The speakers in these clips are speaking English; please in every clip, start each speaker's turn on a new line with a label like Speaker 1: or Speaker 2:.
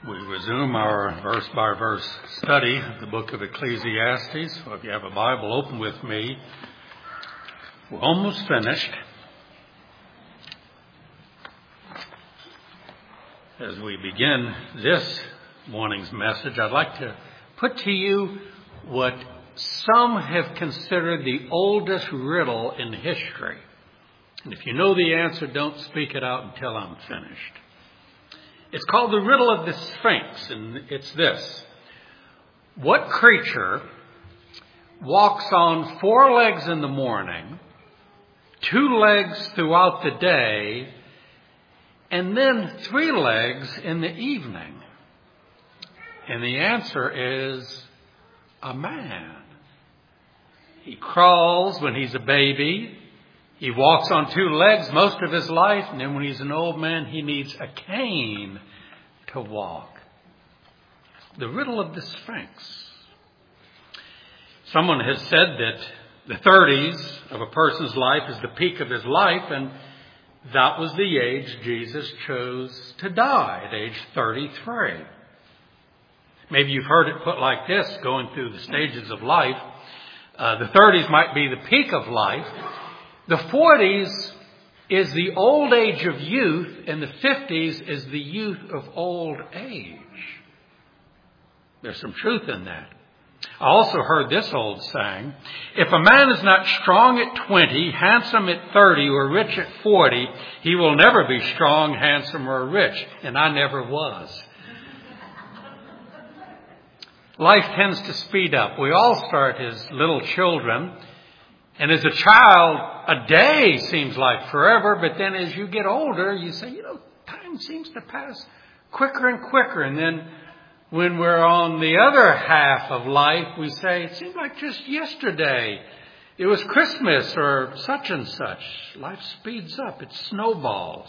Speaker 1: We resume our verse-by-verse study of the book of Ecclesiastes. So if you have a Bible, open with me. We're almost finished. As we begin this morning's message, I'd like to put to you what some have considered the oldest riddle in history. And if you know the answer, don't speak it out until I'm finished. It's called the riddle of the Sphinx, and it's this. What creature walks on 4 legs in the morning, 2 legs throughout the day, and then 3 legs in the evening? And the answer is a man. He crawls when he's a baby. He walks on 2 legs most of his life, and then when he's an old man, he needs a cane to walk. The riddle of the Sphinx. Someone has said that the 30s of a person's life is the peak of his life, and that was the age Jesus chose to die, at age 33. Maybe you've heard it put like this, going through the stages of life. The 30s might be the peak of life. The 40s is the old age of youth, and the 50s is the youth of old age. There's some truth in that. I also heard this old saying, if a man is not strong at 20, handsome at 30, or rich at 40, he will never be strong, handsome, or rich. And I never was. Life tends to speed up. We all start as little children. And as a child, a day seems like forever, but then as you get older, you say, time seems to pass quicker and quicker. And then when we're on the other half of life, we say, it seemed like just yesterday. It was Christmas or such and such. Life speeds up. It snowballs.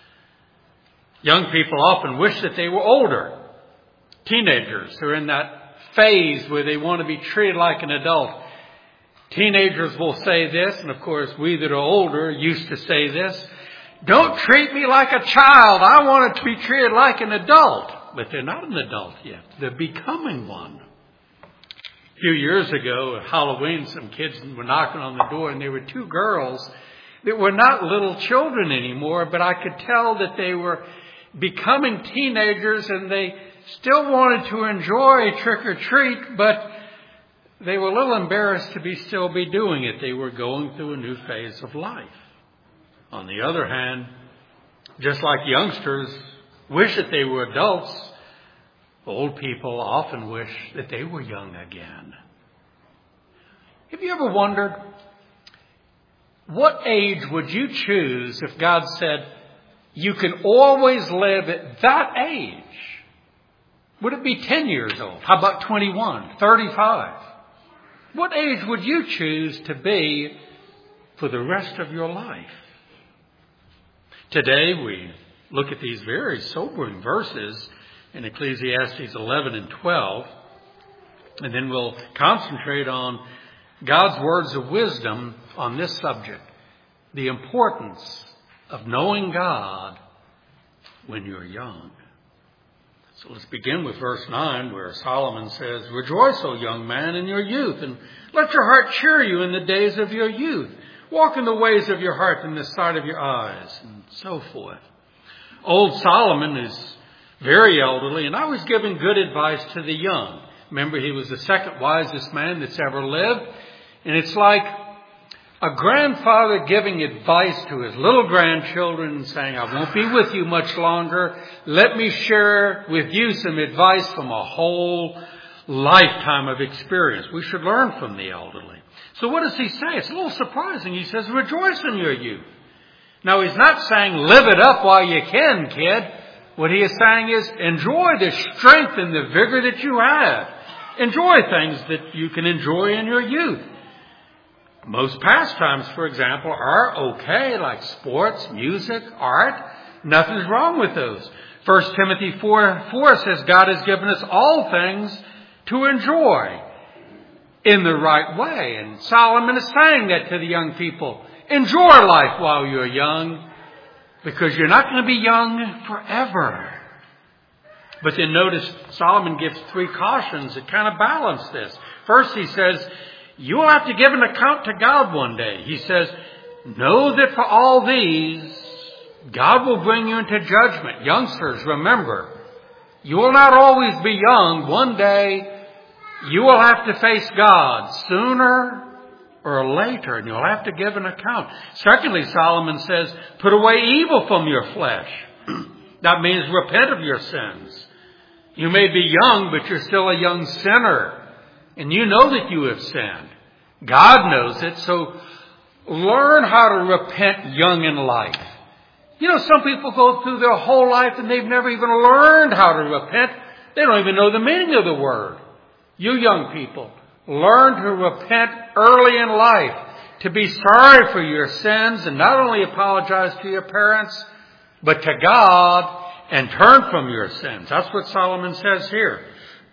Speaker 1: Young people often wish that they were older. Teenagers who are in that phase where they want to be treated like an adult. Teenagers will say this, and of course we that are older used to say this, don't treat me like a child, I want to be treated like an adult. But they're not an adult yet, they're becoming one. A few years ago at Halloween, some kids were knocking on the door, and there were 2 girls that were not little children anymore, but I could tell that they were becoming teenagers, and they still wanted to enjoy trick or treat, but they were a little embarrassed to still be doing it. They were going through a new phase of life. On the other hand, just like youngsters wish that they were adults, old people often wish that they were young again. Have you ever wondered, what age would you choose if God said, you can always live at that age? Would it be 10 years old? How about 21, 35? What age would you choose to be for the rest of your life? Today we look at these very sobering verses in Ecclesiastes 11 and 12, and then we'll concentrate on God's words of wisdom on this subject, the importance of knowing God when you're young. So let's begin with verse 9, where Solomon says, rejoice, O young man, in your youth, and let your heart cheer you in the days of your youth. Walk in the ways of your heart in the sight of your eyes, and so forth. Old Solomon is very elderly, and always giving good advice to the young. Remember, he was the second wisest man that's ever lived, and it's like a grandfather giving advice to his little grandchildren and saying, I won't be with you much longer. Let me share with you some advice from a whole lifetime of experience. We should learn from the elderly. So what does he say? It's a little surprising. He says, rejoice in your youth. Now, he's not saying live it up while you can, kid. What he is saying is enjoy the strength and the vigor that you have. Enjoy things that you can enjoy in your youth. Most pastimes, for example, are okay, like sports, music, art. Nothing's wrong with those. 1 Timothy 4:4 says God has given us all things to enjoy in the right way. And Solomon is saying that to the young people. Enjoy life while you're young, because you're not going to be young forever. But then notice Solomon gives 3 cautions that kind of balance this. First, he says, you will have to give an account to God one day. He says, know that for all these, God will bring you into judgment. Youngsters, remember, you will not always be young. One day, you will have to face God sooner or later, and you'll have to give an account. Secondly, Solomon says, put away evil from your flesh. That means repent of your sins. You may be young, but you're still a young sinner, and you know that you have sinned. God knows it, so learn how to repent young in life. You know, some people go through their whole life and they've never even learned how to repent. They don't even know the meaning of the word. You young people, learn to repent early in life, to be sorry for your sins and not only apologize to your parents, but to God and turn from your sins. That's what Solomon says here.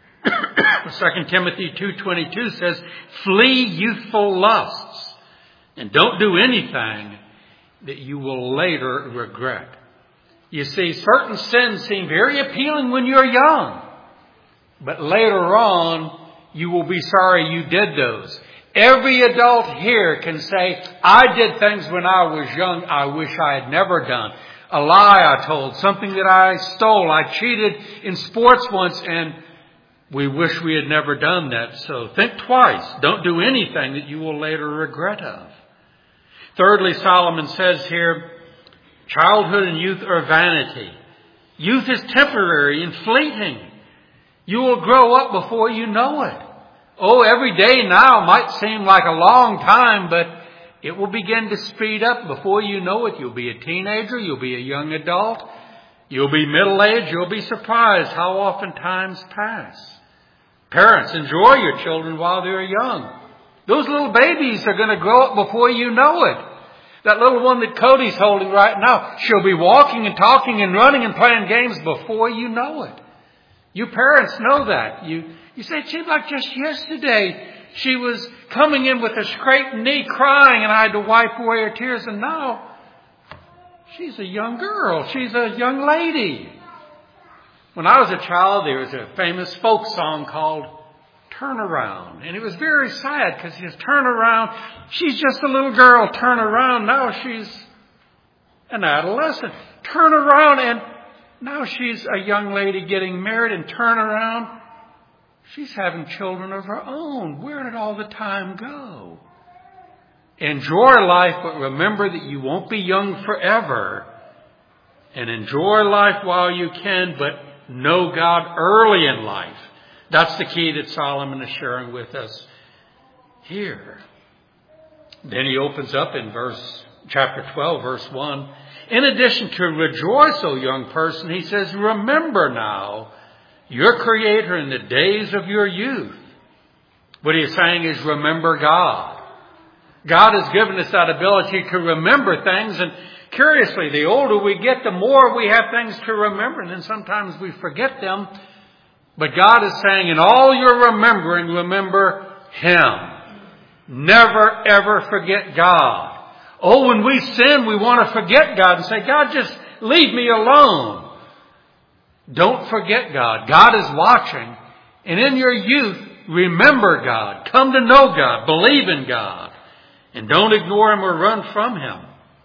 Speaker 1: 2 Timothy 2:22 says, flee youthful lusts and don't do anything that you will later regret. You see, certain sins seem very appealing when you're young, but later on, you will be sorry you did those. Every adult here can say, I did things when I was young I wish I had never done. A lie I told, something that I stole, I cheated in sports once, and we wish we had never done that. So think twice. Don't do anything that you will later regret of. Thirdly, Solomon says here, childhood and youth are vanity. Youth is temporary and fleeting. You will grow up before you know it. Oh, every day now might seem like a long time, but it will begin to speed up. Before you know it, you'll be a teenager, you'll be a young adult, you'll be middle-aged, you'll be surprised how often times pass. Parents, enjoy your children while they're young. Those little babies are going to grow up before you know it. That little one that Cody's holding right now, she'll be walking and talking and running and playing games before you know it. You parents know that. You say, it seemed like just yesterday she was coming in with a scraped knee crying and I had to wipe away her tears, and now she's a young girl. She's a young lady. When I was a child, there was a famous folk song called Turn Around. And it was very sad because he says, turn around. She's just a little girl. Turn around. Now she's an adolescent. Turn around. And now she's a young lady getting married. And turn around. She's having children of her own. Where did all the time go? Enjoy life, but remember that you won't be young forever. And enjoy life while you can, but know God early in life. That's the key that Solomon is sharing with us here. Then he opens up in chapter 12, verse 1. In addition to rejoice, O young person, he says, remember now your Creator in the days of your youth. What he's saying is remember God. God has given us that ability to remember things, and curiously, the older we get, the more we have things to remember, and then sometimes we forget them. But God is saying, in all your remembering, remember Him. Never, ever forget God. Oh, when we sin, we want to forget God and say, God, just leave me alone. Don't forget God. God is watching. And in your youth, remember God. Come to know God. Believe in God. And don't ignore Him or run from Him.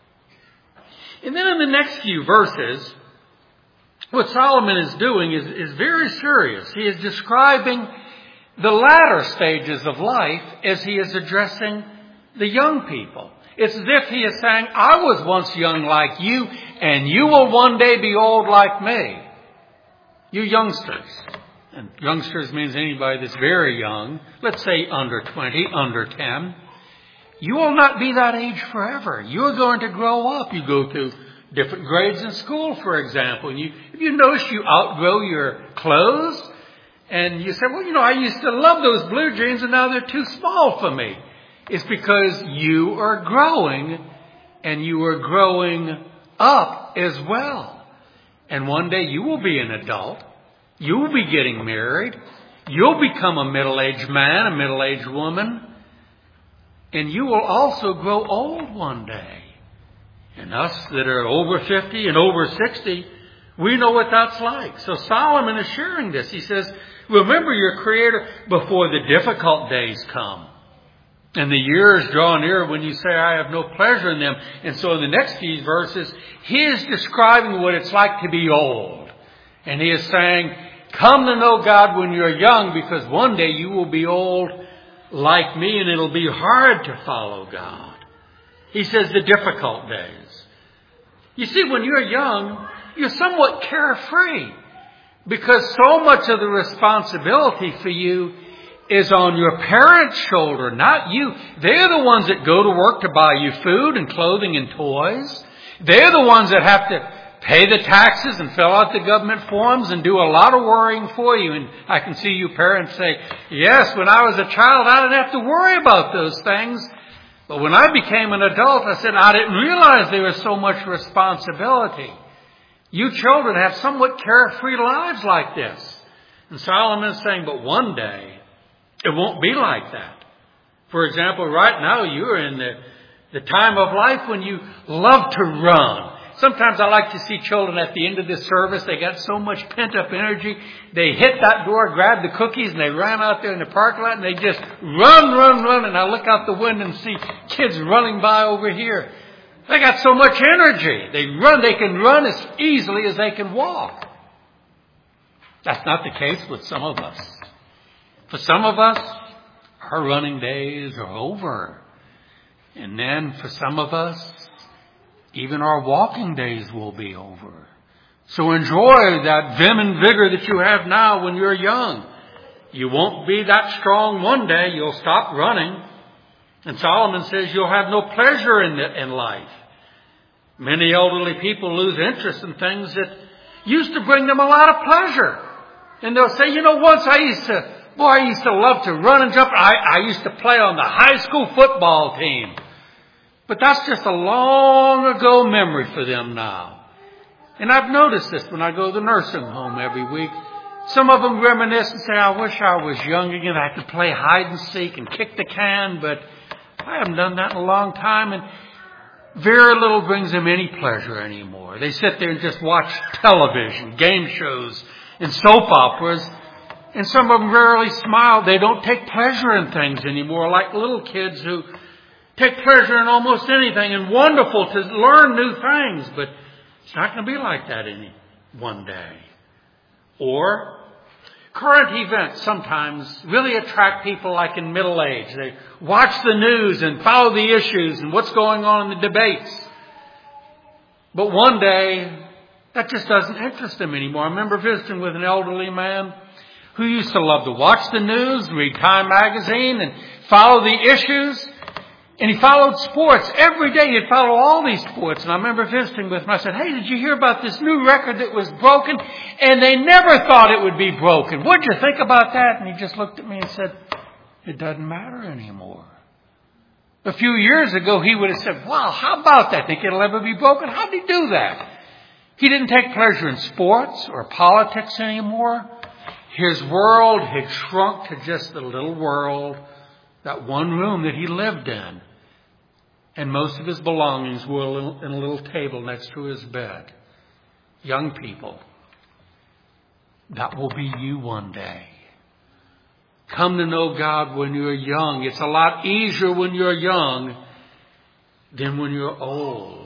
Speaker 1: And then in the next few verses, what Solomon is doing is very serious. He is describing the latter stages of life as he is addressing the young people. It's as if he is saying, I was once young like you, and you will one day be old like me. You youngsters. And youngsters means anybody that's very young. Let's say under 20, under 10. You will not be that age forever. You are going to grow up. You go through different grades in school, for example. And if you notice you outgrow your clothes, and you say, well, I used to love those blue jeans and now they're too small for me. It's because you are growing, and you are growing up as well. And one day you will be an adult. You will be getting married. You'll become a middle-aged man, a middle-aged woman. And you will also grow old one day. And us that are over 50 and over 60, We know what that's like. So Solomon is sharing this. He says, remember your Creator before the difficult days come. And the years draw near when you say, I have no pleasure in them. And so in the next few verses, he is describing what it's like to be old. And he is saying, come to know God when you're young, because one day you will be old like me and it'll be hard to follow God. He says the difficult days. You see, when you're young, you're somewhat carefree, because so much of the responsibility for you is on your parents' shoulder, not you. They're the ones that go to work to buy you food and clothing and toys. They're the ones that have to pay the taxes and fill out the government forms and do a lot of worrying for you. And I can see you parents say, yes, when I was a child, I didn't have to worry about those things. But when I became an adult, I said, I didn't realize there was so much responsibility. You children have somewhat carefree lives like this. And Solomon is saying, but one day, it won't be like that. For example, right now you're in the time of life when you love to run. Sometimes I like to see children at the end of this service. They got so much pent-up energy. They hit that door, grab the cookies, and they ran out there in the parking lot, and they just run. And I look out the window and see kids running by over here. They got so much energy. They can run as easily as they can walk. That's not the case with some of us. For some of us, our running days are over. And then for some of us, even our walking days will be over. So enjoy that vim and vigor that you have now when you're young. You won't be that strong one day. You'll stop running. And Solomon says you'll have no pleasure in life. Many elderly people lose interest in things that used to bring them a lot of pleasure. And they'll say, once I used to love to run and jump. I used to play on the high school football team. But that's just a long ago memory for them now. And I've noticed this when I go to the nursing home every week. Some of them reminisce and say, I wish I was young again. I could play hide and seek and kick the can, but I haven't done that in a long time. And very little brings them any pleasure anymore. They sit there and just watch television, game shows, and soap operas. And some of them rarely smile. They don't take pleasure in things anymore, like little kids who take pleasure in almost anything, and wonderful to learn new things. But it's not going to be like that one day. Or current events sometimes really attract people like in middle age. They watch the news and follow the issues and what's going on in the debates. But one day, that just doesn't interest them anymore. I remember visiting with an elderly man who used to love to watch the news, read Time magazine, and follow the issues. And he followed sports. Every day he'd follow all these sports. And I remember visiting with him. I said, hey, did you hear about this new record that was broken? And they never thought it would be broken. What'd you think about that? And he just looked at me and said, it doesn't matter anymore. A few years ago, he would have said, wow, how about that? Think it'll ever be broken? How'd he do that? He didn't take pleasure in sports or politics anymore. His world had shrunk to just the little world, that one room that he lived in. And most of his belongings were in a little table next to his bed. Young people, that will be you one day. Come to know God when you're young. It's a lot easier when you're young than when you're old.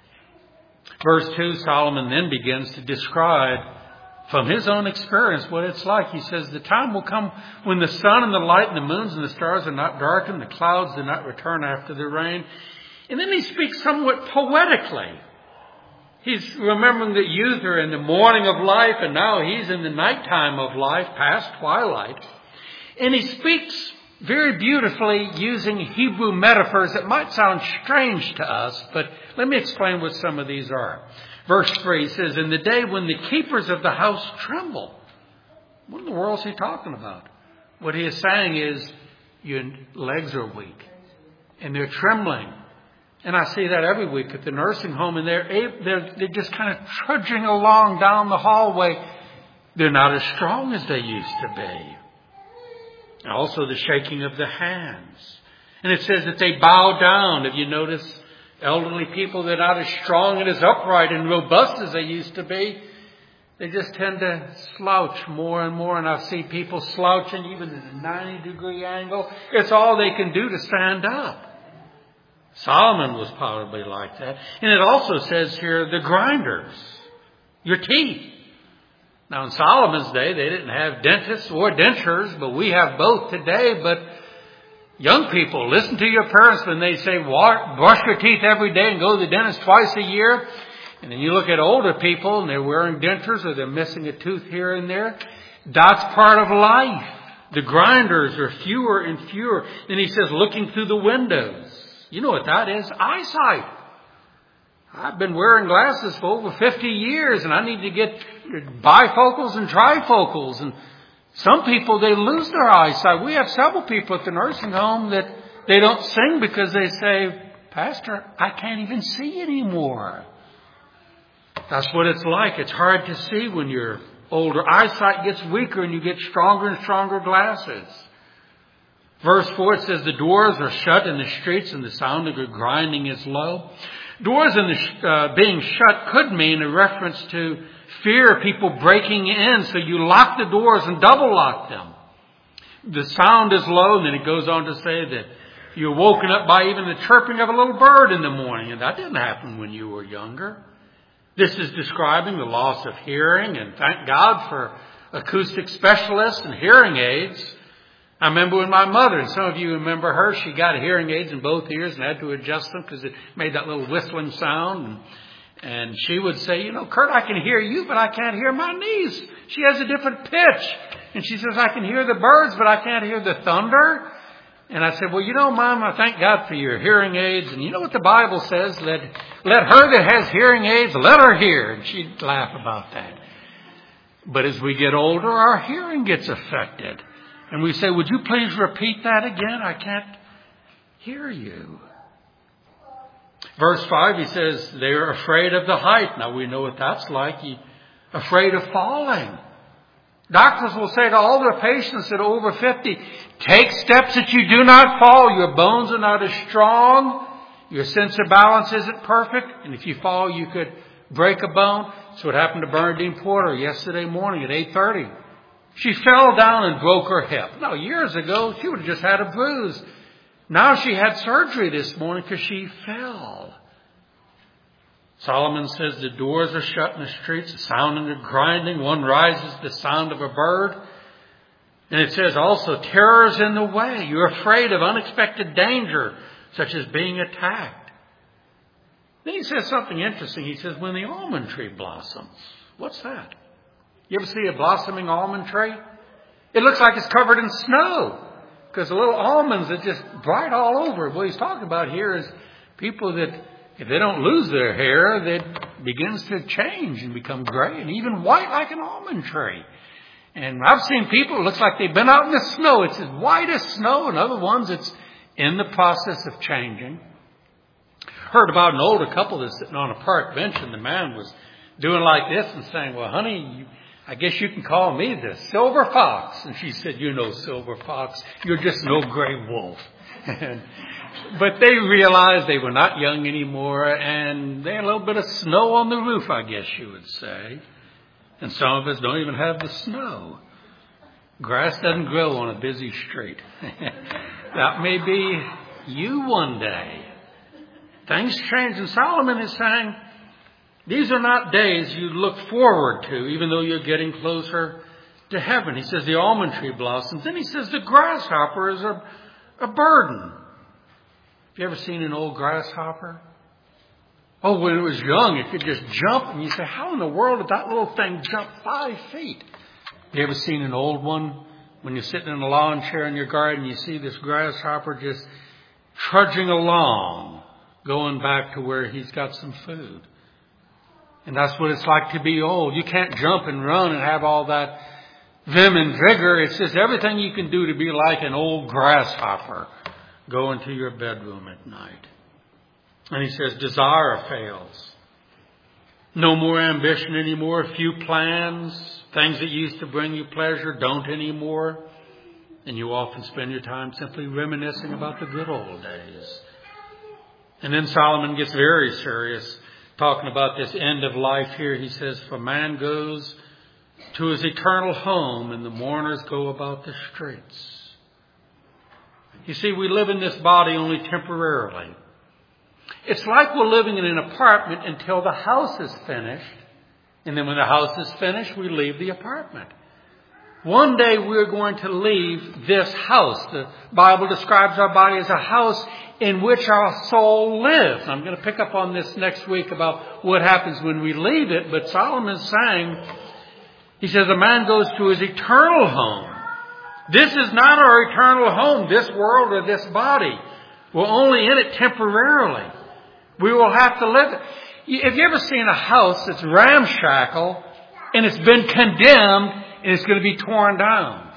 Speaker 1: Verse 2, Solomon then begins to describe from his own experience what it's like. He says, the time will come when the sun and the light and the moons and the stars are not darkened, the clouds do not return after the rain. And then he speaks somewhat poetically. He's remembering that youth are in the morning of life, and now he's in the nighttime of life, past twilight. And he speaks very beautifully using Hebrew metaphors that might sound strange to us, but let me explain what some of these are. Verse 3 says, in the day when the keepers of the house tremble. What in the world is he talking about? What he is saying is, your legs are weak and they're trembling. And I see that every week at the nursing home, and they're just kind of trudging along down the hallway. They're not as strong as they used to be. And also the shaking of the hands. And it says that they bow down. Have you noticed elderly people, they're not as strong and as upright and robust as they used to be? They just tend to slouch more and more. And I see people slouching even at a 90-degree angle. It's all they can do to stand up. Solomon was probably like that. And it also says here, the grinders, your teeth. Now in Solomon's day, they didn't have dentists or dentures, but we have both today. But young people, listen to your parents when they say, brush your teeth every day and go to the dentist twice a year. And then you look at older people and they're wearing dentures or they're missing a tooth here and there. That's part of life. The grinders are fewer and fewer. Then he says, looking through the windows. You know what that is? Eyesight. I've been wearing glasses for over 50 years and I need to get bifocals and trifocals. And some people, they lose their eyesight. We have several people at the nursing home that they don't sing because they say, Pastor, I can't even see anymore. That's what it's like. It's hard to see when you're older. Eyesight gets weaker and you get stronger and stronger glasses. Verse 4, it says, the doors are shut in the streets and the sound of your grinding is low. Doors being shut could mean a reference to fear of people breaking in. So you lock the doors and double lock them. The sound is low. And then it goes on to say that you're woken up by even the chirping of a little bird in the morning. And that didn't happen when you were younger. This is describing the loss of hearing. And thank God for acoustic specialists and hearing aids. I remember when my mother, and some of you remember her, she got hearing aids in both ears and had to adjust them because it made that little whistling sound. And she would say, Kurt, I can hear you, but I can't hear my niece. She has a different pitch. And she says, I can hear the birds, but I can't hear the thunder. And I said, well, Mom, I thank God for your hearing aids. And you know what the Bible says? Let her that has hearing aids, let her hear. And she'd laugh about that. But as we get older, our hearing gets affected. And we say, would you please repeat that again? I can't hear you. Verse 5, he says, they're afraid of the height. Now we know what that's like. Afraid of falling. Doctors will say to all their patients that are over 50, take steps that you do not fall. Your bones are not as strong. Your sense of balance isn't perfect. And if you fall, you could break a bone. That's what happened to Bernadine Porter yesterday morning at 8:30. She fell down and broke her hip. Now, years ago, she would have just had a bruise. Now she had surgery this morning because she fell. Solomon says the doors are shut in the streets, the sound of the grinding. One rises, the sound of a bird. And it says also, terrors in the way. You're afraid of unexpected danger, such as being attacked. Then he says something interesting. He says, when the almond tree blossoms. What's that? You ever see a blossoming almond tree? It looks like it's covered in snow because the little almonds are just bright all over. What he's talking about here is people that, if they don't lose their hair, that begins to change and become gray and even white like an almond tree. And I've seen people, it looks like they've been out in the snow. It's as white as snow, and other ones, it's in the process of changing. Heard about an older couple that's sitting on a park bench, and the man was doing like this and saying, well, honey, I guess you can call me the silver fox. And she said, silver fox, you're just no gray wolf. But they realized they were not young anymore, and they had a little bit of snow on the roof, I guess you would say. And some of us don't even have the snow. Grass doesn't grow on a busy street. That may be you one day. Things change, and Solomon is saying, these are not days you look forward to, even though you're getting closer to heaven. He says the almond tree blossoms. Then he says the grasshopper is a burden. Have you ever seen an old grasshopper? Oh, when it was young, it could just jump. And you say, how in the world did that little thing jump 5 feet? Have you ever seen an old one? When you're sitting in a lawn chair in your garden, you see this grasshopper just trudging along, going back to where he's got some food. And that's what it's like to be old. You can't jump and run and have all that vim and vigor. It's just everything you can do to be like an old grasshopper going to your bedroom at night. And he says, desire fails. No more ambition anymore. Few plans. Things that used to bring you pleasure don't anymore. And you often spend your time simply reminiscing about the good old days. And then Solomon gets very serious, talking about this end of life here. He says, for man goes to his eternal home, and the mourners go about the streets. You see, we live in this body only temporarily. It's like we're living in an apartment until the house is finished. And then when the house is finished, we leave the apartment. One day we're going to leave this house. The Bible describes our body as a house in which our soul lives. I'm going to pick up on this next week about what happens when we leave it. But Solomon's saying, he says, a man goes to his eternal home. This is not our eternal home, this world or this body. We're only in it temporarily. We will have to live it. Have you ever seen a house that's ramshackle and it's been condemned and it's going to be torn down?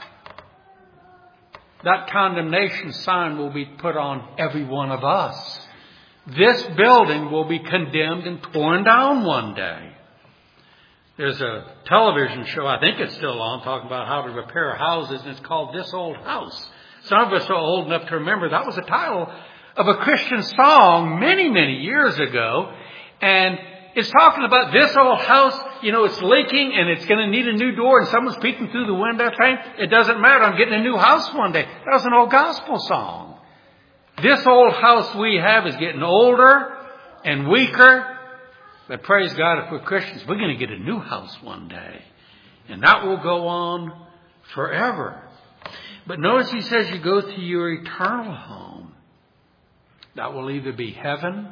Speaker 1: That condemnation sign will be put on every one of us. This building will be condemned and torn down one day. There's a television show, I think it's still on, talking about how to repair houses, and it's called This Old House. Some of us are old enough to remember that was the title of a Christian song many, many years ago. And it's talking about this old house, it's leaking and it's going to need a new door and someone's peeking through the window saying, it doesn't matter, I'm getting a new house one day. That was an old gospel song. This old house we have is getting older and weaker. But praise God, if we're Christians, we're going to get a new house one day. And that will go on forever. But notice he says you go to your eternal home. That will either be heaven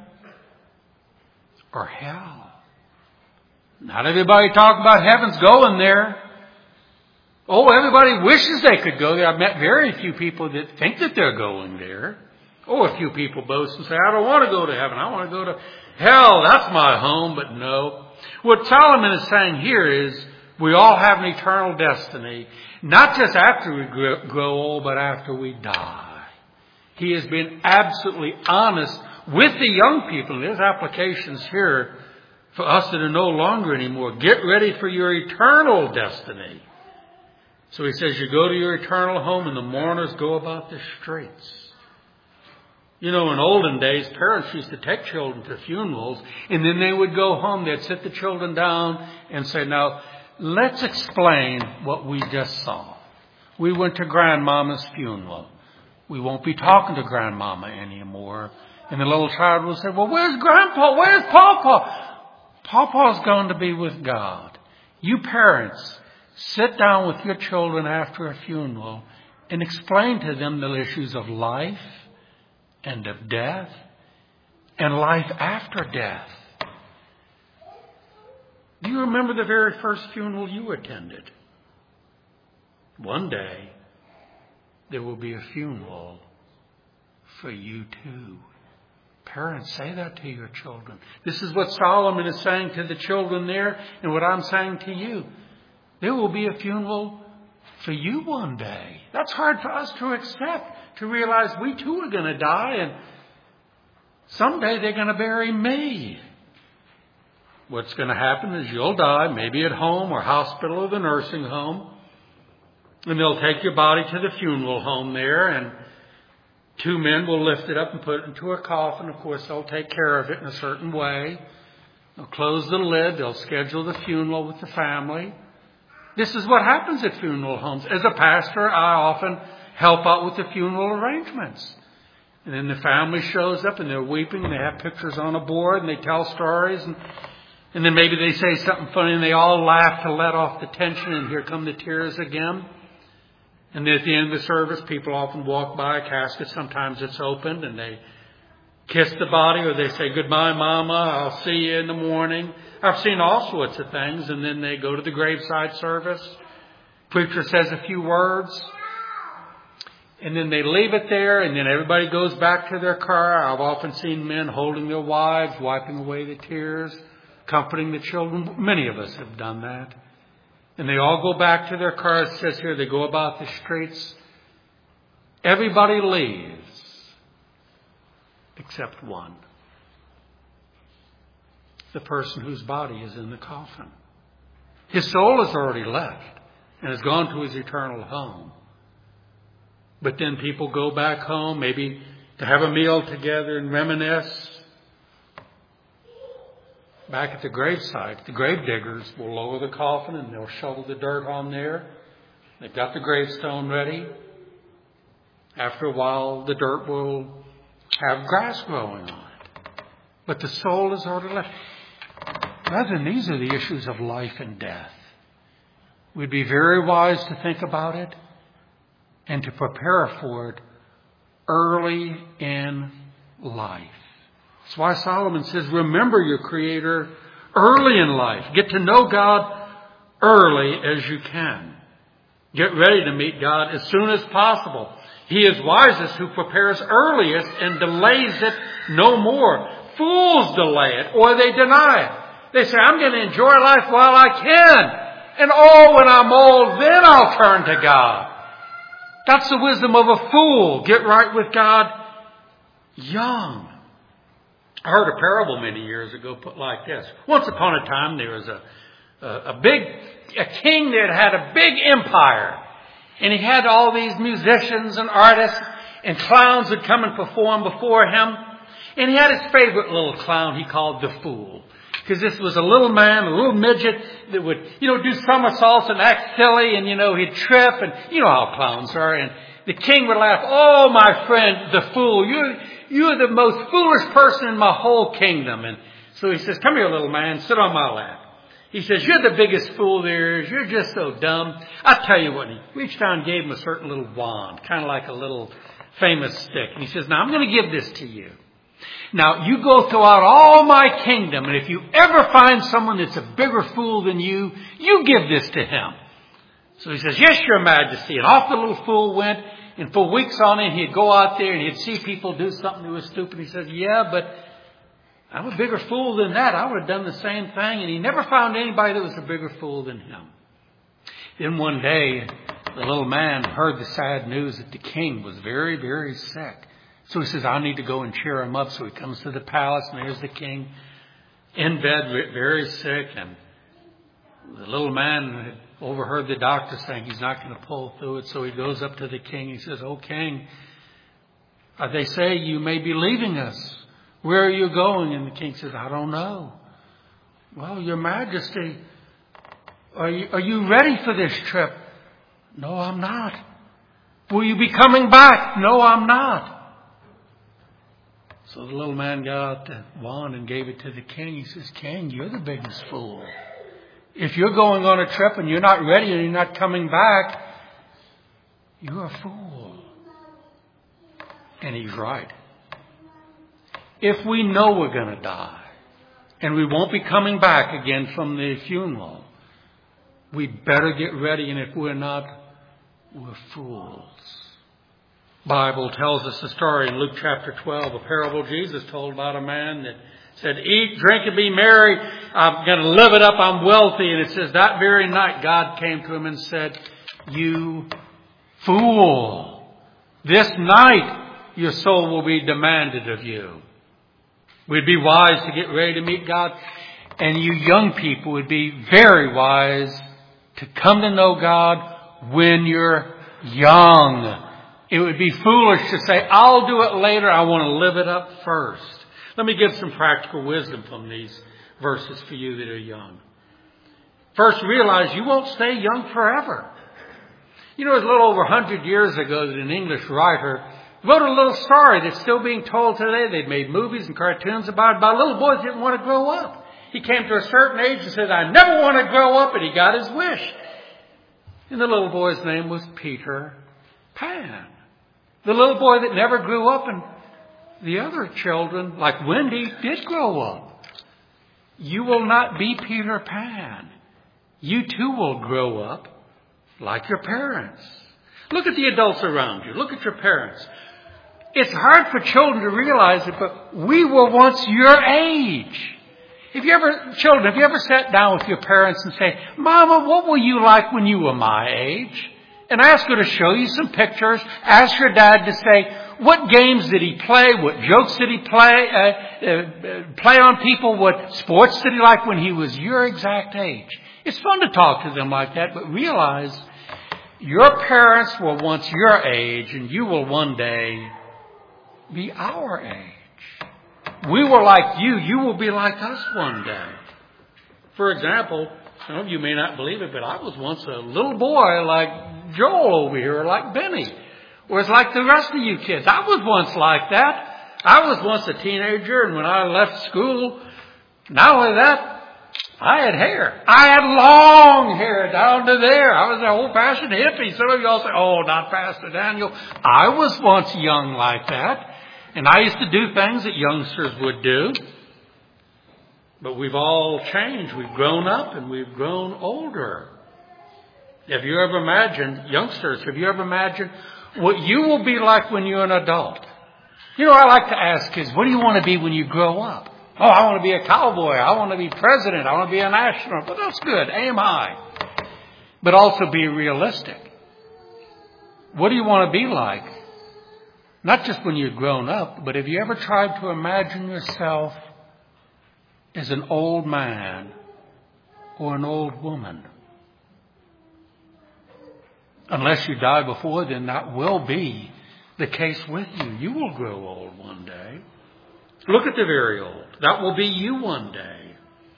Speaker 1: or hell. Not everybody talk about heaven's going there. Oh, everybody wishes they could go there. I've met very few people that think that they're going there. Oh, a few people boast and say, I don't want to go to heaven. I want to go to hell. That's my home. But no. What Solomon is saying here is we all have an eternal destiny. Not just after we grow old, but after we die. He has been absolutely honest with the young people. And there's applications here for us that are no longer anymore. Get ready for your eternal destiny. So he says you go to your eternal home and the mourners go about the streets. In olden days, parents used to take children to funerals, and then they would go home. They'd sit the children down and say, now, let's explain what we just saw. We went to Grandmama's funeral. We won't be talking to Grandmama anymore. And the little child will say, well, where's Grandpa? Where's Papa? Papa's going to be with God. You parents, sit down with your children after a funeral and explain to them the issues of life and of death and life after death. Do you remember the very first funeral you attended? One day, there will be a funeral for you too. Parents, say that to your children. This is what Solomon is saying to the children there, and what I'm saying to you. There will be a funeral for you one day. That's hard for us to accept, to realize we too are going to die, and someday they're going to bury me. What's going to happen is you'll die, maybe at home or hospital or the nursing home, and they'll take your body to the funeral home there, and two men will lift it up and put it into a coffin. Of course, they'll take care of it in a certain way. They'll close the lid. They'll schedule the funeral with the family. This is what happens at funeral homes. As a pastor, I often help out with the funeral arrangements. And then the family shows up and they're weeping and they have pictures on a board and they tell stories. And then maybe they say something funny and they all laugh to let off the tension, and here come the tears again. And then at the end of the service, people often walk by a casket. Sometimes it's opened and they kiss the body, or they say, goodbye, Mama, I'll see you in the morning. I've seen all sorts of things. And then they go to the graveside service. Preacher says a few words. And then they leave it there, and then everybody goes back to their car. I've often seen men holding their wives, wiping away the tears, comforting the children. Many of us have done that. And they all go back to their cars. It says here, they go about the streets. Everybody leaves except one. The person whose body is in the coffin. His soul has already left and has gone to his eternal home. But then people go back home, maybe to have a meal together and reminisce. back at the gravesite, the grave diggers will lower the coffin and they'll shovel the dirt on there. They've got the gravestone ready. After a while, the dirt will have grass growing on it. But the soul is already left. Brethren, these are the issues of life and death. We'd be very wise to think about it and to prepare for it early in life. That's why Solomon says, remember your Creator early in life. Get to know God early as you can. Get ready to meet God as soon as possible. He is wisest who prepares earliest and delays it no more. Fools delay it or they deny it. They say, I'm going to enjoy life while I can. And when I'm old, then I'll turn to God. That's the wisdom of a fool. Get right with God young. I heard a parable many years ago put like this. Once upon a time, there was a king that had a big empire. And he had all these musicians and artists and clowns would come and perform before him. And he had his favorite little clown he called the Fool. Because this was a little man, a little midget that would, do somersaults and act silly and, he'd trip and you know how clowns are. And the king would laugh, oh, my friend, the Fool, you're the most foolish person in my whole kingdom. And so he says, come here, little man, sit on my lap. He says, you're the biggest fool there is. You're just so dumb. I'll tell you what. He reached down and gave him a certain little wand, kind of like a little famous stick. And he says, now I'm going to give this to you. Now, you go throughout all my kingdom, and if you ever find someone that's a bigger fool than you, you give this to him. So he says, yes, your majesty. And off the little fool went, and for weeks on end, he'd go out there and he'd see people do something that was stupid. He says, yeah, but I'm a bigger fool than that. I would have done the same thing. And he never found anybody that was a bigger fool than him. Then one day, the little man heard the sad news that the king was very, very sick. So he says, I need to go and cheer him up. So he comes to the palace, and there's the king in bed, very sick. And the little man had overheard the doctor saying he's not going to pull through it. So he goes up to the king. He says, oh, king, they say you may be leaving us. Where are you going? And the king says, I don't know. Well, your majesty, are you ready for this trip? No, I'm not. Will you be coming back? No, I'm not. So the little man got out the wand and gave it to the king. He says, King, you're the biggest fool. If you're going on a trip and you're not ready and you're not coming back, you're a fool. And he's right. If we know we're going to die and we won't be coming back again from the funeral, we'd better get ready. And if we're not, we're fools. Bible tells us a story in Luke chapter 12, a parable Jesus told about a man that said, eat, drink, and be merry. I'm going to live it up. I'm wealthy. And it says that very night God came to him and said, you fool, this night your soul will be demanded of you. We'd be wise to get ready to meet God. And you young people would be very wise to come to know God when you're young. It would be foolish to say, I'll do it later. I want to live it up first. Let me give some practical wisdom from these verses for you that are young. First, realize you won't stay young forever. It was a little over 100 years ago that an English writer wrote a little story that's still being told today. They've made movies and cartoons about little boys that didn't want to grow up. He came to a certain age and said, I never want to grow up, and he got his wish. And the little boy's name was Peter Pan. The little boy that never grew up, and the other children, like Wendy, did grow up. You will not be Peter Pan. You too will grow up like your parents. Look at the adults around you. Look at your parents. It's hard for children to realize it, but we were once your age. Have you ever sat down with your parents and say, Mama, what were you like when you were my age? And ask her to show you some pictures. Ask your dad to say, what games did he play? What jokes did he play on people? What sports did he like when he was your exact age? It's fun to talk to them like that, but realize your parents were once your age, and you will one day be our age. We were like you. You will be like us one day. For example, some of you may not believe it, but I was once a little boy like Joel over here, or like Benny, or it's like the rest of you kids. I was once like that. I was once a teenager, and when I left school, not only that, I had hair. I had long hair down to there. I was an old-fashioned hippie. Some of you all say, oh, not Pastor Daniel. I was once young like that. And I used to do things that youngsters would do. But we've all changed. We've grown up and we've grown older. Have you ever imagined, youngsters, have you ever imagined what you will be like when you're an adult? You know, I like to ask kids, what do you want to be when you grow up? Oh, I want to be a cowboy. I want to be president. I want to be an astronaut. Well, that's good. Aim high. But also be realistic. What do you want to be like? Not just when you're grown up, but have you ever tried to imagine yourself as an old man or an old woman? Unless you die before then, that will be the case with you. You will grow old one day. Look at the very old. That will be you one day.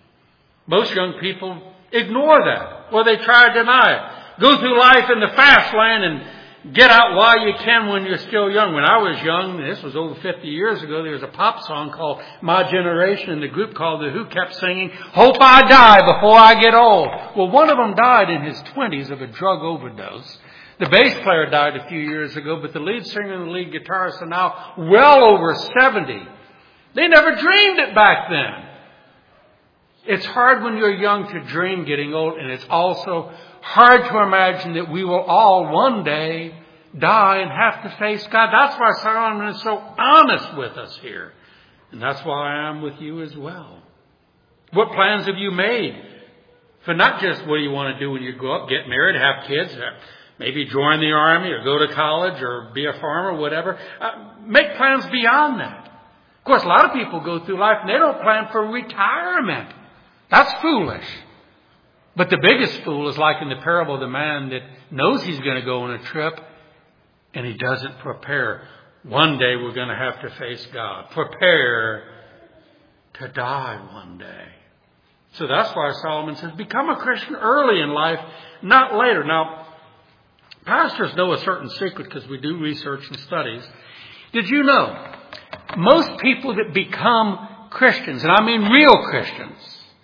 Speaker 1: Most young people ignore that, or they try to deny it. Go through life in the fast lane and get out while you can when you're still young. When I was young, this was over 50 years ago, there was a pop song called My Generation, and the group called The Who kept singing, Hope I Die Before I Get Old. Well, one of them died in his 20s of a drug overdose. The bass player died a few years ago, but the lead singer and the lead guitarist are now well over 70. They never dreamed it back then. It's hard when you're young to dream getting old, and it's also hard to imagine that we will all one day die and have to face God. That's why Solomon is so honest with us here. And that's why I am with you as well. What plans have you made for not just what do you want to do when you grow up, get married, have kids, maybe join the army or go to college or be a farmer, whatever. Make plans beyond that. Of course, a lot of people go through life and they don't plan for retirement. That's foolish. But the biggest fool is like in the parable of the man that knows he's going to go on a trip and he doesn't prepare. One day we're going to have to face God. Prepare to die one day. So that's why Solomon says, become a Christian early in life, not later. Now, pastors know a certain secret because we do research and studies. Did you know most people that become Christians, and I mean real Christians,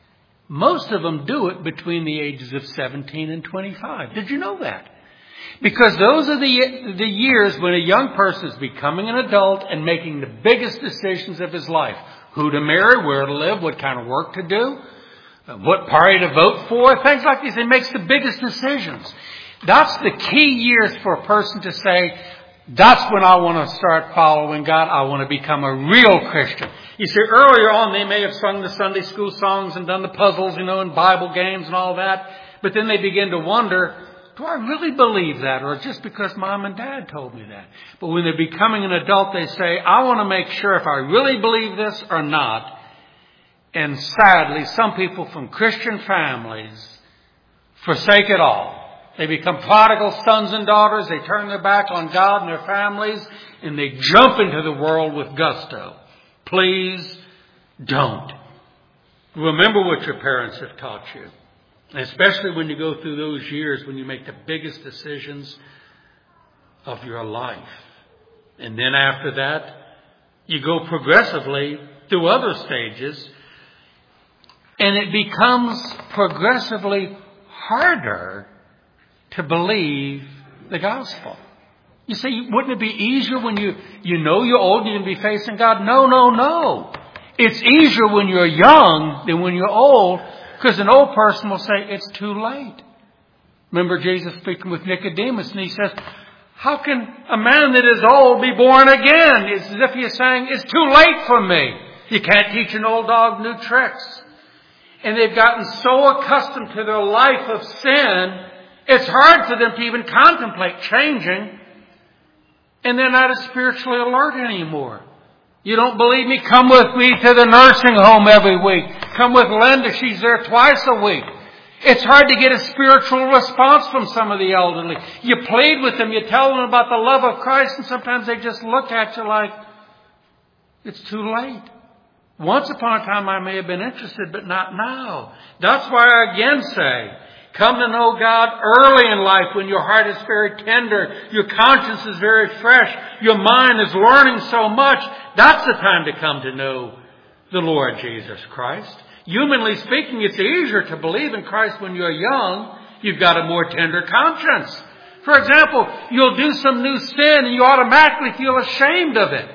Speaker 1: most of them do it between the ages of 17 and 25. Did you know that? Because those are the years when a young person is becoming an adult and making the biggest decisions of his life. Who to marry, where to live, what kind of work to do, what party to vote for, things like these. He makes the biggest decisions. That's the key years for a person to say, that's when I want to start following God. I want to become a real Christian. You see, earlier on they may have sung the Sunday school songs and done the puzzles, and Bible games and all that. But then they begin to wonder, do I really believe that? Or just because Mom and Dad told me that? But when they're becoming an adult, they say, I want to make sure if I really believe this or not. And sadly, some people from Christian families forsake it all. They become prodigal sons and daughters. They turn their back on God and their families, and they jump into the world with gusto. Please don't. Remember what your parents have taught you. Especially when you go through those years when you make the biggest decisions of your life. And then after that, you go progressively through other stages, and it becomes progressively harder to believe the gospel. You say, wouldn't it be easier when you know you're old and you're going to be facing God? No. It's easier when you're young than when you're old, because an old person will say, it's too late. Remember Jesus speaking with Nicodemus, and he says, how can a man that is old be born again? It's as if he's saying, it's too late for me. You can't teach an old dog new tricks. And they've gotten so accustomed to their life of sin, it's hard for them to even contemplate changing. And they're not as spiritually alert anymore. You don't believe me? Come with me to the nursing home every week. Come with Linda. She's there twice a week. It's hard to get a spiritual response from some of the elderly. You plead with them. You tell them about the love of Christ. And sometimes they just look at you like, it's too late. Once upon a time I may have been interested, but not now. That's why I again say, come to know God early in life when your heart is very tender, your conscience is very fresh, your mind is learning so much. That's the time to come to know the Lord Jesus Christ. Humanly speaking, it's easier to believe in Christ when you're young. You've got a more tender conscience. For example, you'll do some new sin and you automatically feel ashamed of it.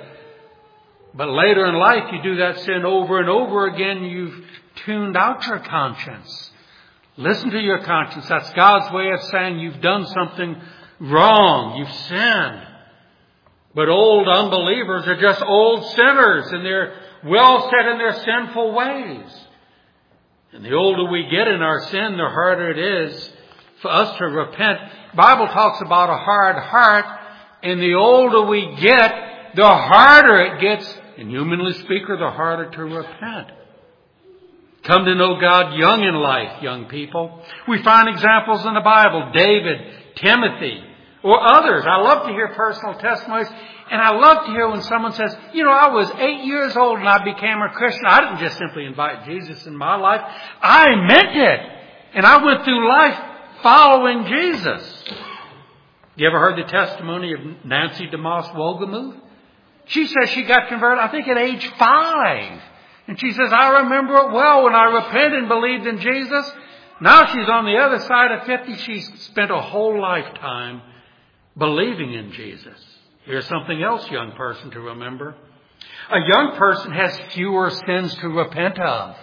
Speaker 1: But later in life, you do that sin over and over again, you've tuned out your conscience. Listen to your conscience. That's God's way of saying you've done something wrong. You've sinned. But old unbelievers are just old sinners, and they're well set in their sinful ways. And the older we get in our sin, the harder it is for us to repent. The Bible talks about a hard heart, and the older we get, the harder it gets. And humanly speaking, the harder to repent. Come to know God young in life, young people. We find examples in the Bible. David, Timothy, or others. I love to hear personal testimonies. And I love to hear when someone says, I was 8 years old and I became a Christian. I didn't just simply invite Jesus in my life. I meant it. And I went through life following Jesus. You ever heard the testimony of Nancy DeMoss Wogemuth? She says she got converted, I think, at age 5. And she says, I remember it well when I repented and believed in Jesus. Now she's on the other side of 50. She's spent a whole lifetime believing in Jesus. Here's something else, young person, to remember. A young person has fewer sins to repent of.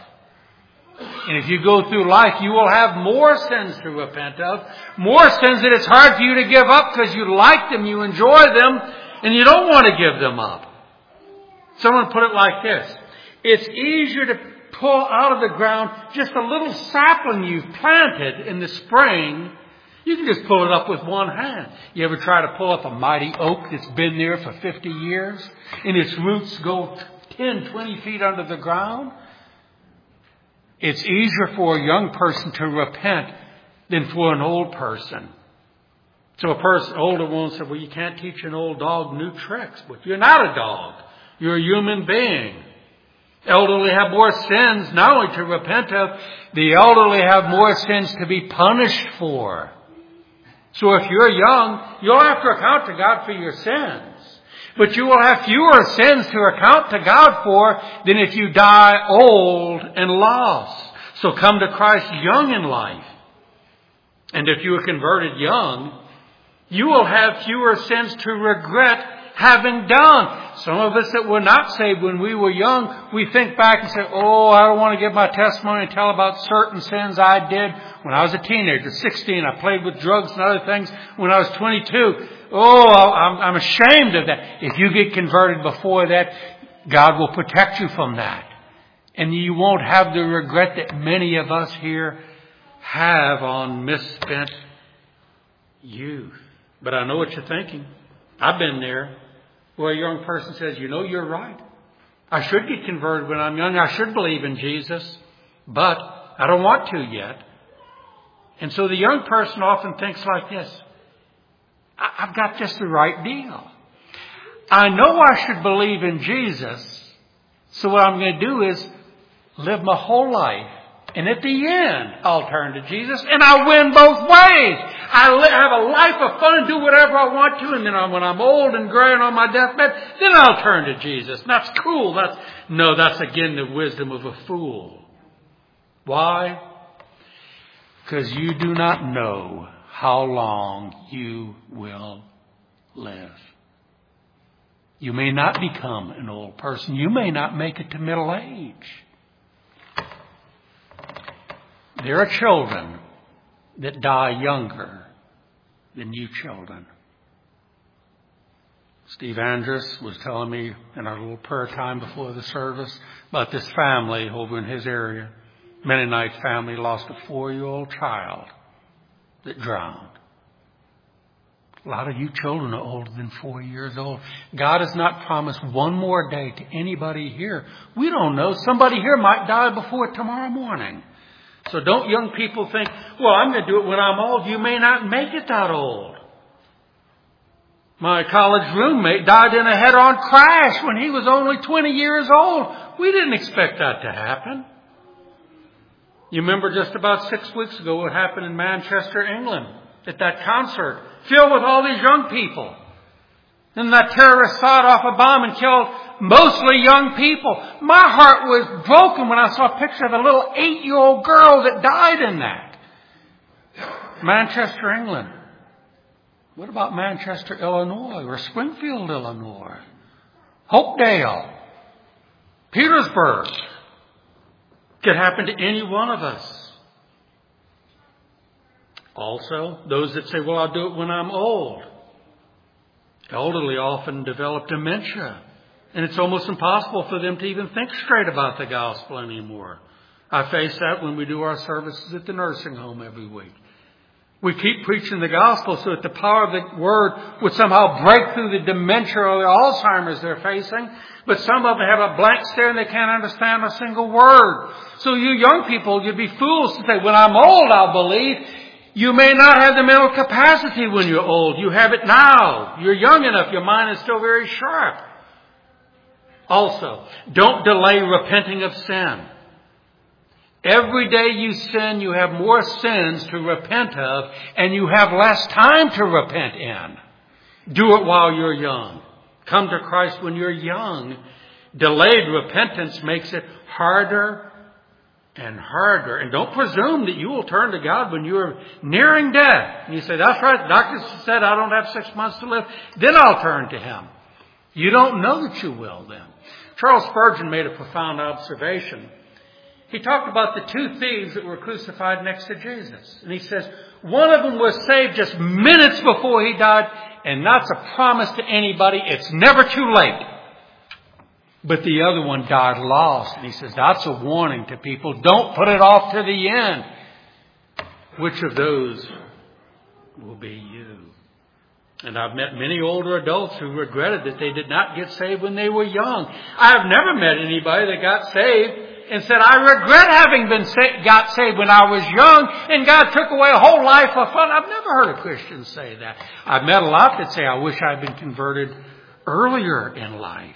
Speaker 1: And if you go through life, you will have more sins to repent of. More sins that it's hard for you to give up because you like them, you enjoy them, and you don't want to give them up. Someone put it like this. It's easier to pull out of the ground just a little sapling you've planted in the spring. You can just pull it up with one hand. You ever try to pull up a mighty oak that's been there for 50 years and its roots go 10, 20 feet under the ground? It's easier for a young person to repent than for an old person. So older one said, well, you can't teach an old dog new tricks. But you're not a dog. You're a human being. Elderly have more sins not only to repent of, the elderly have more sins to be punished for. So if you're young, you'll have to account to God for your sins. But you will have fewer sins to account to God for than if you die old and lost. So come to Christ young in life. And if you are converted young, you will have fewer sins to regret having done. Some of us that were not saved when we were young, we think back and say, I don't want to give my testimony and tell about certain sins I did when I was a teenager, 16. I played with drugs and other things when I was 22. I'm ashamed of that. If you get converted before that, God will protect you from that. And you won't have the regret that many of us here have on misspent youth. But I know what you're thinking. I've been there where a young person says, you're right. I should get converted when I'm young. I should believe in Jesus, but I don't want to yet. And so the young person often thinks like this. I've got just the right deal. I know I should believe in Jesus. So what I'm going to do is live my whole life. And at the end, I'll turn to Jesus and I'll win both ways. I'll have a life of fun and do whatever I want to. And then when I'm old and gray and on my deathbed, then I'll turn to Jesus. And that's cool. That's again the wisdom of a fool. Why? Because you do not know how long you will live. You may not become an old person. You may not make it to middle age. There are children that die younger than you children. Steve Andrus was telling me in our little prayer time before the service about this family over in his area. Mennonite family lost a 4-year-old child that drowned. A lot of you children are older than 4 years old. God has not promised one more day to anybody here. We don't know. Somebody here might die before tomorrow morning. So don't young people think, I'm going to do it when I'm old. You may not make it that old. My college roommate died in a head-on crash when he was only 20 years old. We didn't expect that to happen. You remember just about 6 weeks ago what happened in Manchester, England, at that concert, filled with all these young people. And that terrorist fired off a bomb and killed mostly young people. My heart was broken when I saw a picture of a little 8-year-old girl that died in that. Manchester, England. What about Manchester, Illinois, or Springfield, Illinois? Hopedale, Petersburg. Could happen to any one of us. Also, those that say, well, I'll do it when I'm old. Elderly often develop dementia, and it's almost impossible for them to even think straight about the gospel anymore. I face that when we do our services at the nursing home every week. We keep preaching the gospel so that the power of the word would somehow break through the dementia or the Alzheimer's they're facing. But some of them have a blank stare and they can't understand a single word. So you young people, you'd be fools to say, when I'm old, I'll believe. You may not have the mental capacity when you're old. You have it now. You're young enough. Your mind is still very sharp. Also, don't delay repenting of sin. Every day you sin, you have more sins to repent of, and you have less time to repent in. Do it while you're young. Come to Christ when you're young. Delayed repentance makes it harder and harder. And don't presume that you will turn to God when you're nearing death. And you say, that's right, the doctor said I don't have 6 months to live. Then I'll turn to Him. You don't know that you will then. Charles Spurgeon made a profound observation. He talked about the 2 thieves that were crucified next to Jesus. And he says, one of them was saved just minutes before he died. And that's a promise to anybody. It's never too late. But the other one died lost. And he says, that's a warning to people. Don't put it off to the end. Which of those will be you? And I've met many older adults who regretted that they did not get saved when they were young. I have never met anybody that got saved and said, I regret having got saved when I was young and God took away a whole life of fun. I've never heard a Christian say that. I've met a lot that say, I wish I'd been converted earlier in life.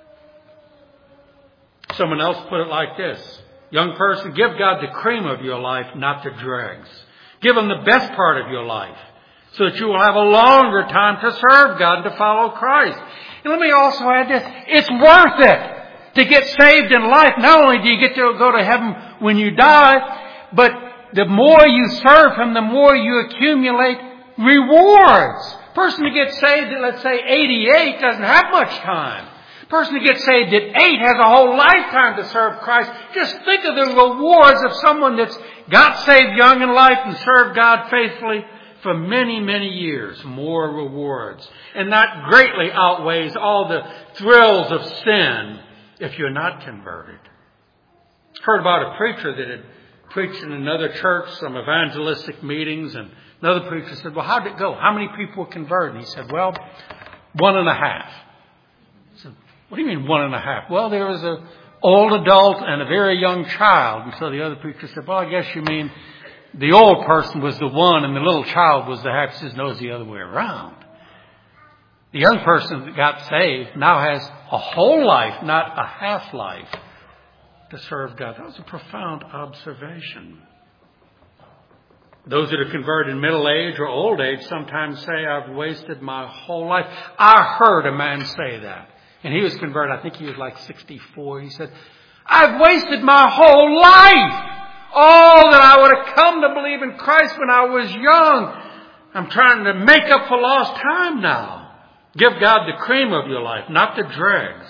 Speaker 1: Someone else put it like this. Young person, give God the cream of your life, not the dregs. Give Him the best part of your life so that you will have a longer time to serve God and to follow Christ. And let me also add this. It's worth it to get saved in life. Not only do you get to go to heaven when you die, but the more you serve Him, the more you accumulate rewards. A person who gets saved at, let's say, 88 doesn't have much time. A person who gets saved at 8 has a whole lifetime to serve Christ. Just think of the rewards of someone that's got saved young in life and served God faithfully for many, many years. More rewards. And that greatly outweighs all the thrills of sin if you're not converted. Heard about a preacher that had preached in another church, some evangelistic meetings, and another preacher said, well, how did it go? How many people were converted? And he said, well, 1.5. I said, what do you mean 1.5? Well, there was an old adult and a very young child. And so the other preacher said, well, I guess you mean the old person was the 1 and the little child was the half. He says, no, it's the other way around. The young person that got saved now has a whole life, not a half life, to serve God. That was a profound observation. Those that are converted in middle age or old age sometimes say, I've wasted my whole life. I heard a man say that. And he was converted, I think he was like 64. He said, I've wasted my whole life. All that I would have come to believe in Christ when I was young. I'm trying to make up for lost time now. Give God the cream of your life, not the dregs.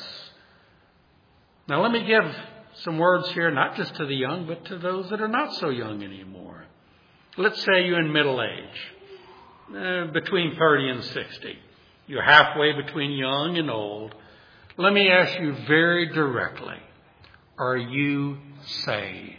Speaker 1: Now let me give some words here, not just to the young, but to those that are not so young anymore. Let's say you're in middle age, between 30 and 60. You're halfway between young and old. Let me ask you very directly, are you saved?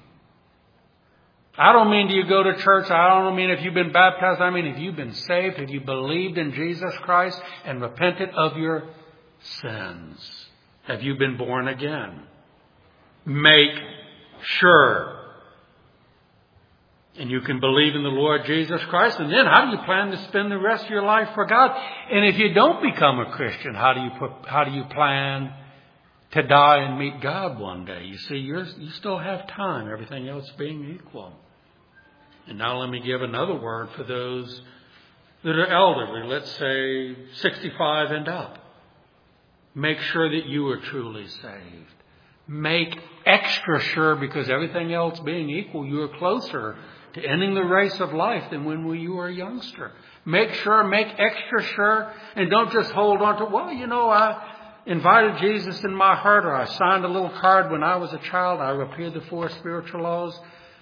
Speaker 1: I don't mean do you go to church. I don't mean if you've been baptized. I mean if you've been saved, have you believed in Jesus Christ and repented of your sins? Have you been born again? Make sure. And you can believe in the Lord Jesus Christ. And then how do you plan to spend the rest of your life for God? And if you don't become a Christian, how do you plan to die and meet God one day? You see, you still have time, everything else being equal. And now let me give another word for those that are elderly, let's say 65 and up. Make sure that you are truly saved. Make extra sure, because everything else being equal, you are closer to ending the race of life than when you were a youngster. Make sure, make extra sure, and don't just hold on to, I invited Jesus in my heart, or I signed a little card when I was a child. I repeated the 4 spiritual laws.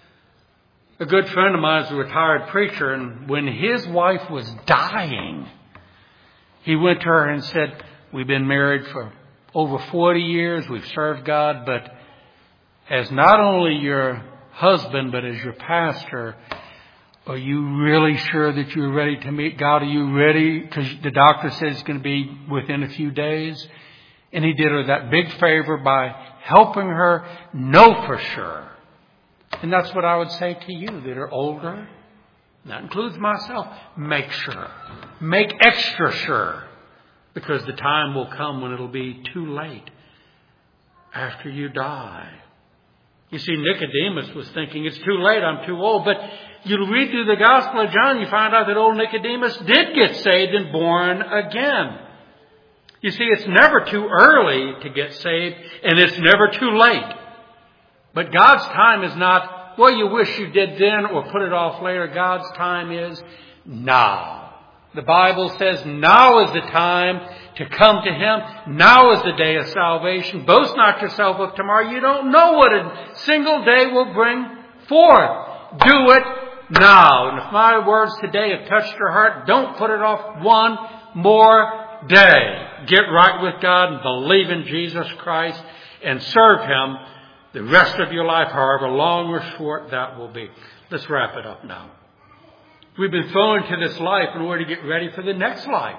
Speaker 1: A good friend of mine is a retired preacher, and when his wife was dying, he went to her and said, we've been married for over 40 years. We've served God, but as not only your husband, but as your pastor, are you really sure that you're ready to meet God? Are you ready? Because the doctor says it's going to be within a few days. And he did her that big favor by helping her know for sure. And that's what I would say to you that are older. And that includes myself. Make sure. Make extra sure. Because the time will come when it'll be too late after you die. You see, Nicodemus was thinking, it's too late, I'm too old. But you read through the Gospel of John, you find out that old Nicodemus did get saved and born again. You see, it's never too early to get saved, and it's never too late. But God's time is not, you wish you did then or put it off later. God's time is now. The Bible says now is the time to come to Him. Now is the day of salvation. Boast not yourself of tomorrow. You don't know what a single day will bring forth. Do it now. And if my words today have touched your heart, don't put it off one more day. Get right with God and believe in Jesus Christ and serve Him the rest of your life, however long or short that will be. Let's wrap it up now. We've been thrown into this life in order to get ready for the next life.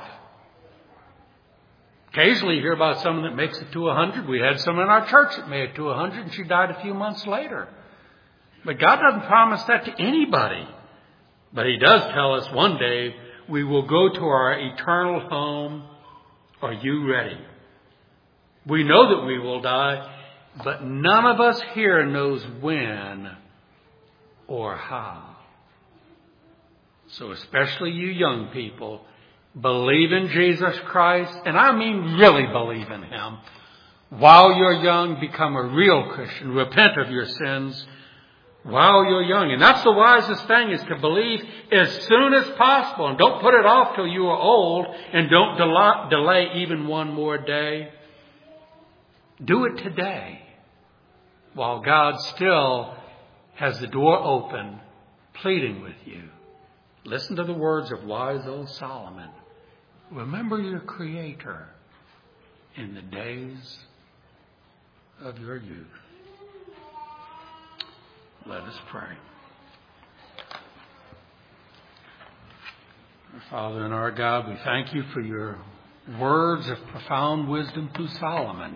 Speaker 1: Occasionally you hear about someone that makes it to 100. We had someone in our church that made it to 100 and she died a few months later. But God doesn't promise that to anybody. But He does tell us one day we will go to our eternal home. Are you ready? We know that we will die, but none of us here knows when or how. So especially you young people, believe in Jesus Christ, and I mean really believe in Him. While you're young, become a real Christian. Repent of your sins while you're young. And that's the wisest thing, is to believe as soon as possible. And don't put it off till you are old, and don't delay even one more day. Do it today while God still has the door open, pleading with you. Listen to the words of wise old Solomon. Remember your Creator in the days of your youth. Let us pray. Our Father and our God, we thank You for Your words of profound wisdom through Solomon.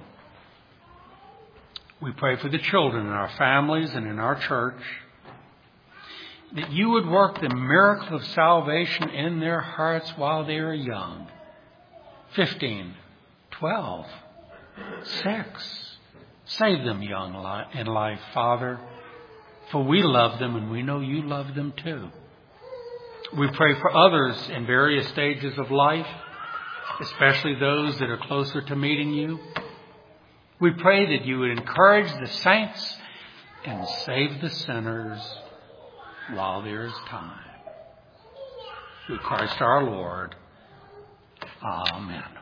Speaker 1: We pray for the children in our families and in our church, that You would work the miracle of salvation in their hearts while they are young. 15, 12, 6. Save them young in life, Father, for we love them and we know You love them too. We pray for others in various stages of life, especially those that are closer to meeting You. We pray that You would encourage the saints and save the sinners while there is time. Through Christ our Lord. Amen.